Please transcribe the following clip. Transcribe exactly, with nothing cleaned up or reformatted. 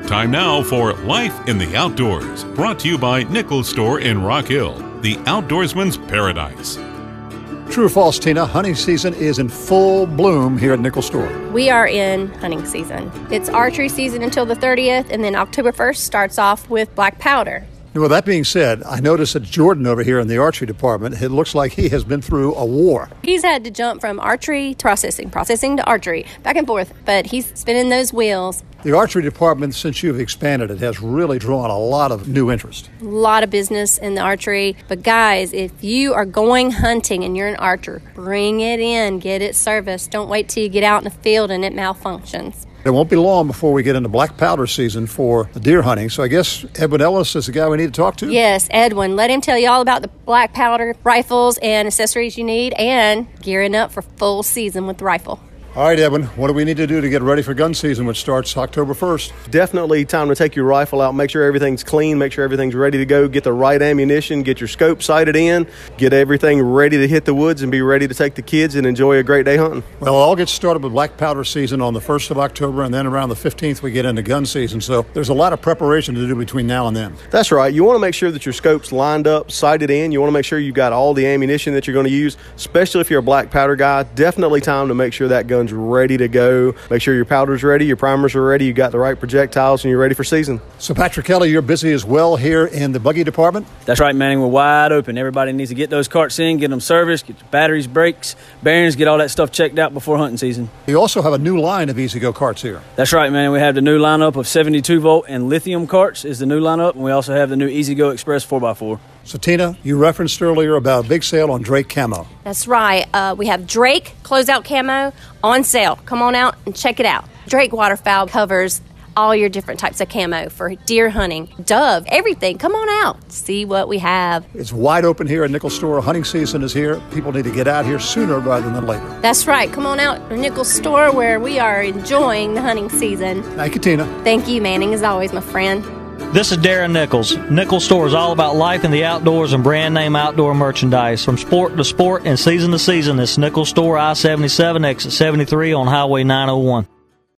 Time now for Life in the Outdoors, brought to you by Nichols Store in Rock Hill, the outdoorsman's paradise. True or false, Tina? Hunting season is in full bloom here at Nichols Store. We are in hunting season. It's archery season until the thirtieth, and then October first starts off with black powder. Well, that being said, I noticed that Jordan over here in the archery department, it looks like he has been through a war. He's had to jump from archery to processing, processing to archery, back and forth, but he's spinning those wheels. The archery department, since you've expanded it, has really drawn a lot of new interest. A lot of business in the archery. But guys, if you are going hunting and you're an archer, bring it in, get it serviced. Don't wait till you get out in the field and it malfunctions. It won't be long before we get into black powder season for the deer hunting. So I guess Edwin Ellis is the guy we need to talk to? Yes, Edwin. Let him tell you all about the black powder rifles and accessories you need and gearing up for full season with the rifle. All right, Edwin, what do we need to do to get ready for gun season, which starts October first? Definitely time to take your rifle out, make sure everything's clean, make sure everything's ready to go, get the right ammunition, get your scope sighted in, get everything ready to hit the woods and be ready to take the kids and enjoy a great day hunting. Well, I'll get started with black powder season on the first of October, and then around the fifteenth we get into gun season. So there's a lot of preparation to do between now and then. That's right. You want to make sure that your scope's lined up, sighted in. You want to make sure you've got all the ammunition that you're going to use, especially if you're a black powder guy. Definitely time to make sure that gun's ready to go. Make sure your powder's ready, your primers are ready, you got the right projectiles, and you're ready for season. So Patrick Kelly, you're busy as well here in the buggy department? That's right, Manning. We're wide open. Everybody needs to get those carts in, get them serviced, get your batteries, brakes, bearings, get all that stuff checked out before hunting season. You also have a new line of E-Z-Go carts here. That's right, man. We have the new lineup of seventy-two volt and lithium carts is the new lineup, and we also have the new E-Z-Go Express four by four. So, Tina, you referenced earlier about a big sale on Drake Camo. That's right. Uh, we have Drake closeout camo on sale. Come on out and check it out. Drake waterfowl covers all your different types of camo for deer hunting, dove, everything. Come on out. See what we have. It's wide open here at Nichols Store. Hunting season is here. People need to get out here sooner rather than later. That's right. Come on out to Nichols Store where we are enjoying the hunting season. Thank you, Tina. Thank you, Manning, as always, my friend. This is Darren Nichols. Nichols Store is all about life in the outdoors and brand name outdoor merchandise. From sport to sport and season to season, it's Nichols Store, I seventy-seven, exit seventy-three on Highway nine oh one.